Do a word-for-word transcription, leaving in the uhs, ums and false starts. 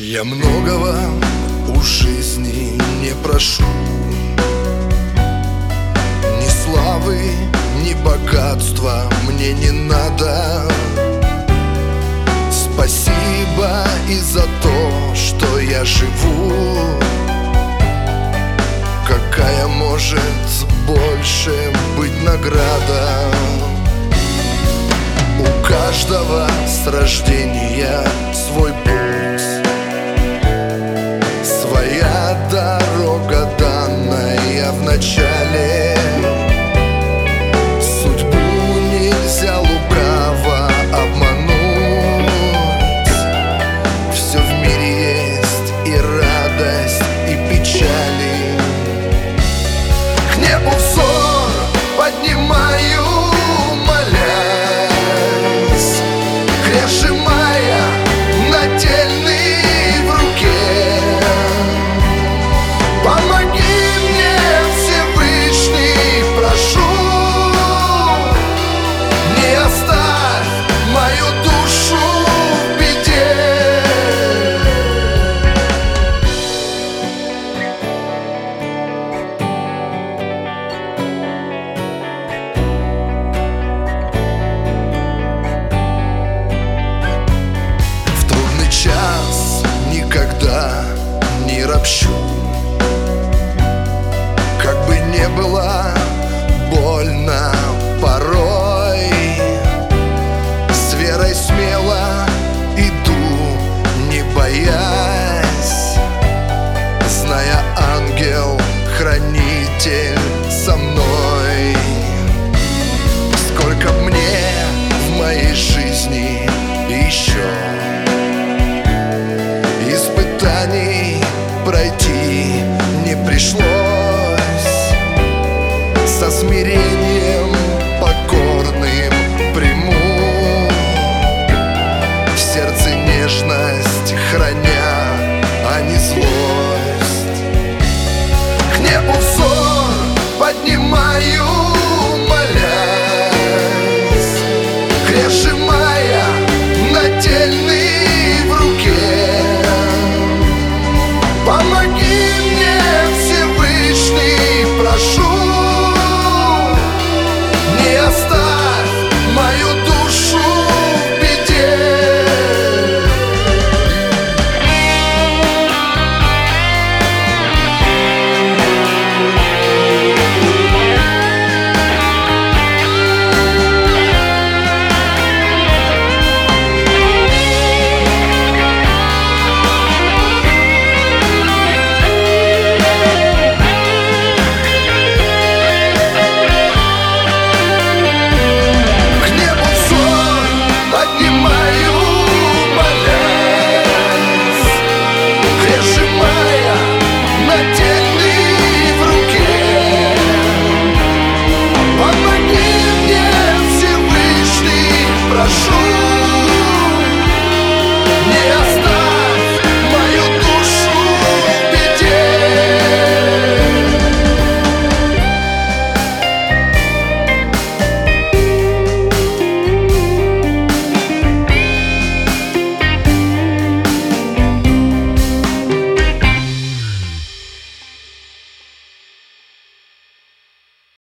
Я многого у жизни не прошу, ни славы, ни богатства мне не надо. Спасибо и за то, что я живу. Какая может больше быть награда? У каждого с рождения свой путь, своя дорога, данная в начале. Судьбу нельзя лукаво обмануть. Все в мире есть и радость, и печали. К небу взор поднимаю, молясь, крест сжимая нательный в руке. Помоги мне, Всевышний, прошу, не оставь мою душу в беде. В трудный час никогда не ропщу. Как бы не было больно порой, с верой смело иду, не боясь, зная, ангел-хранитель со мной.